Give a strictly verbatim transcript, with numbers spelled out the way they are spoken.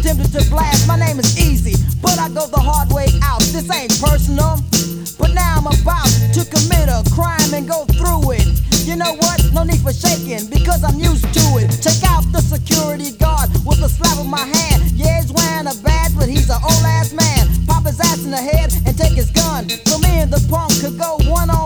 tempted to blast. My name is Easy, but I go the hard way out. This ain't personal, but now I'm about to commit a crime and go through it. You know what? No need for shaking, because I'm used to it. Check out the security guard with a slap of my hand. Yeah, he's wearing a badge, but he's an old ass man. Pop his ass in the head and take his gun, so me and the punk could go one on